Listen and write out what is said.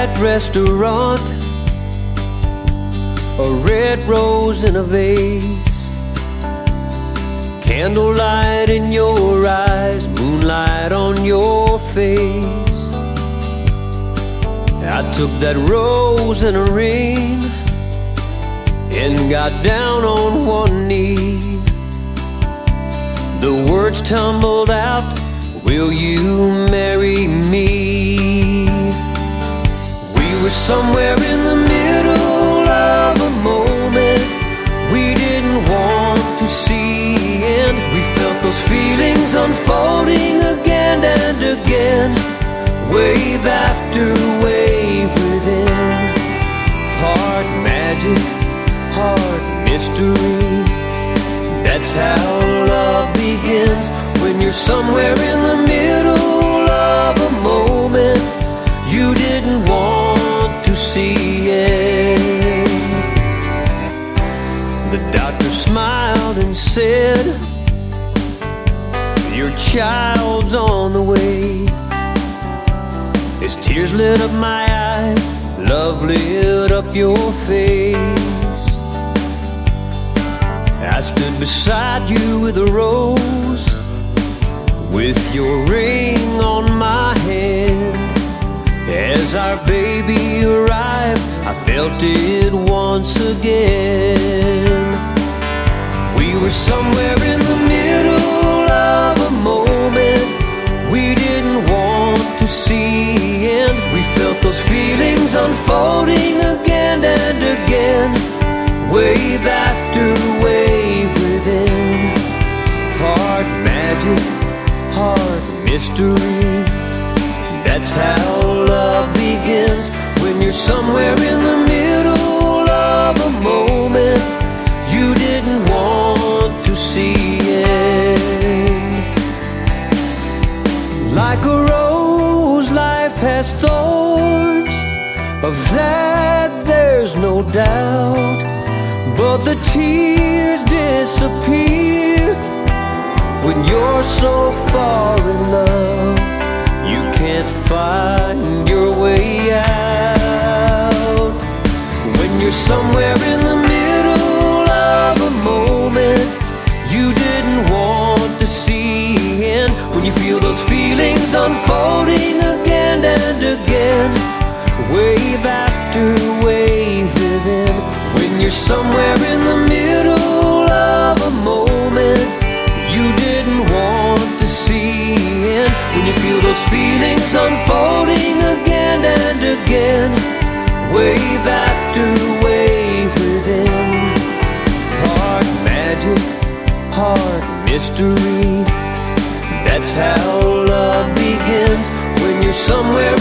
moonlight restaurant, a red rose in a vase, candlelight in your eyes, moonlight on your face. I took that rose and a ring and got down on one knee. The words tumbled out, will you marry me? We were somewhere in the middle of a moment we didn't want to see, and we felt those feelings unfolding again and again, wave after wave within. Part magic, part mystery, that's how love begins. When you're somewhere in the middle of a moment you didn't want to see it. The doctor smiled and said, your child's on the way. His tears lit up my eyes, love lit up your face. I stood beside you with a rose, with your ring on my hand. As our baby arrived, I felt it once again. We were somewhere in the middle of a moment we didn't want to see, and we felt those feelings unfolding again and again, wave after wave within. Part magic, part mystery, that's how love begins. When you're somewhere in the middle of a moment you didn't want to see it. Like a rose, life has thorns, of that there's no doubt, but the tears disappear when you're so far in love you can't find your way out. When you're somewhere in the middle of a moment you didn't want to see, and when you feel those feelings unfolding again and again, wave after wave within. When you're somewhere in the middle of a moment you didn't want to see, and when you feel those feelings unfolding again and again, wave after wave within. Part magic, part mystery, that's how love begins. When you're somewhere